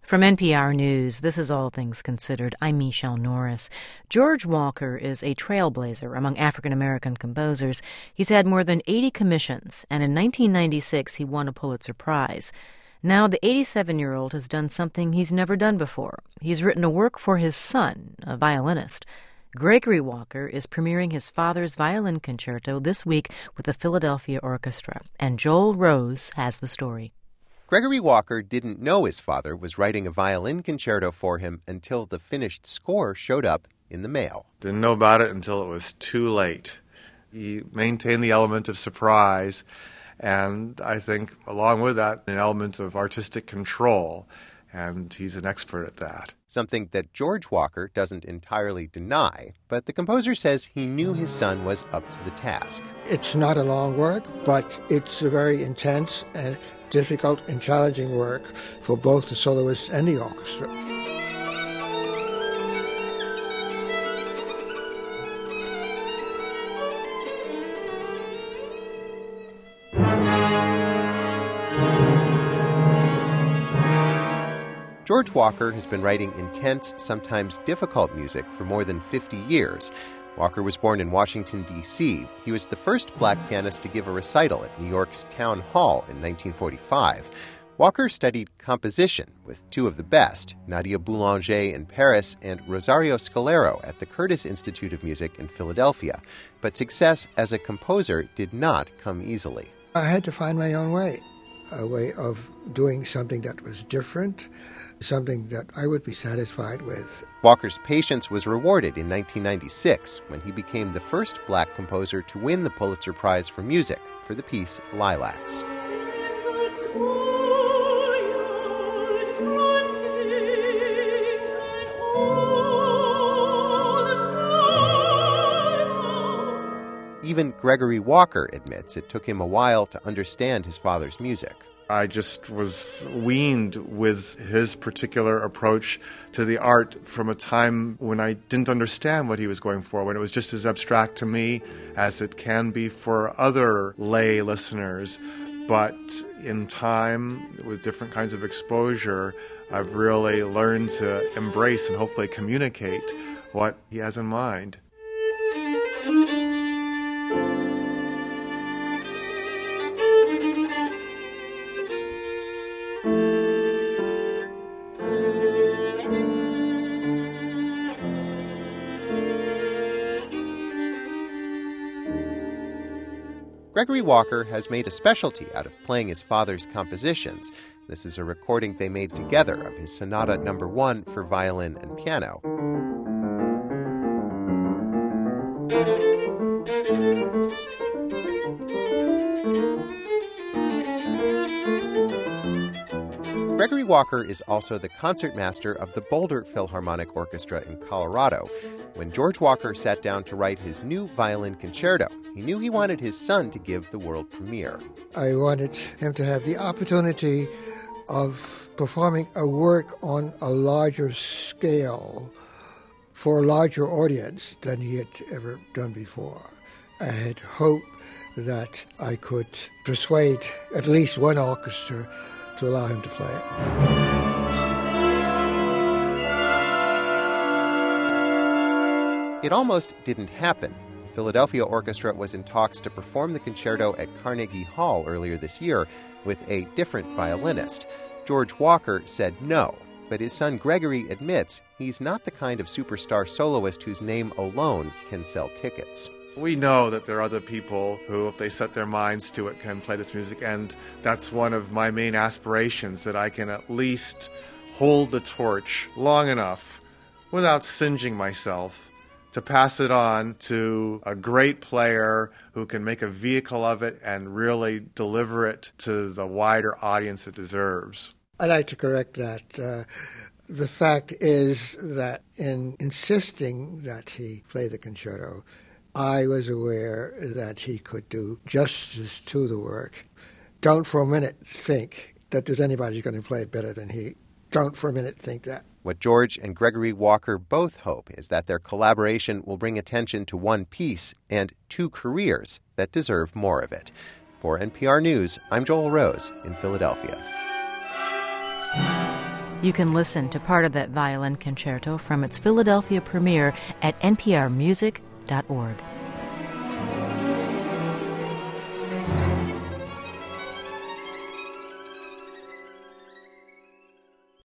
From NPR News, this is All Things Considered. I'm Michelle Norris. George Walker is a trailblazer among African-American composers. He's had more than 80 commissions, and in 1996 he won a Pulitzer Prize. Now the 87-year-old has done something he's never done before. He's written a work for his son, a violinist. Gregory Walker is premiering his father's violin concerto this week with the Philadelphia Orchestra, and Joel Rose has the story. Gregory Walker didn't know his father was writing a violin concerto for him until the finished score showed up in the mail. Didn't know about it until it was too late. He maintained the element of surprise, and I think along with that, an element of artistic control, and he's an expert at that. Something that George Walker doesn't entirely deny, but the composer says he knew his son was up to the task. It's not a long work, but it's a very intense and difficult and challenging work for both the soloist and the orchestra. George Walker has been writing intense, sometimes difficult music for more than 50 years. Walker was born in Washington, D.C. He was the first black pianist to give a recital at New York's Town Hall in 1945. Walker studied composition with two of the best, Nadia Boulanger in Paris and Rosario Scalero at the Curtis Institute of Music in Philadelphia. But success as a composer did not come easily. I had to find my own way, a way of doing something that was different, something that I would be satisfied with. Walker's patience was rewarded in 1996 when he became the first black composer to win the Pulitzer Prize for Music for the piece Lilacs. Even Gregory Walker admits it took him a while to understand his father's music. I just was weaned with his particular approach to the art from a time when I didn't understand what he was going for, when it was just as abstract to me as it can be for other lay listeners. But in time, with different kinds of exposure, I've really learned to embrace and hopefully communicate what he has in mind. Gregory Walker has made a specialty out of playing his father's compositions. This is a recording they made together of his Sonata No. 1 for violin and piano. Gregory Walker is also the concertmaster of the Boulder Philharmonic Orchestra in Colorado. When George Walker sat down to write his new violin concerto, he knew he wanted his son to give the world premiere. I wanted him to have the opportunity of performing a work on a larger scale for a larger audience than he had ever done before. I had hoped that I could persuade at least one orchestra to allow him to play it. It almost didn't happen. The Philadelphia Orchestra was in talks to perform the concerto at Carnegie Hall earlier this year with a different violinist. George Walker said no, but his son Gregory admits he's not the kind of superstar soloist whose name alone can sell tickets. We know that there are other people who, if they set their minds to it, can play this music, and that's one of my main aspirations, that I can at least hold the torch long enough without singeing myself to pass it on to a great player who can make a vehicle of it and really deliver it to the wider audience it deserves. I'd like to correct that. The fact is that in insisting that he play the concerto, I was aware that he could do justice to the work. Don't for a minute think that there's anybody who's going to play it better than he. Don't for a minute think that. What George and Gregory Walker both hope is that their collaboration will bring attention to one piece and two careers that deserve more of it. For NPR News, I'm Joel Rose in Philadelphia. You can listen to part of that violin concerto from its Philadelphia premiere at nprmusic.org.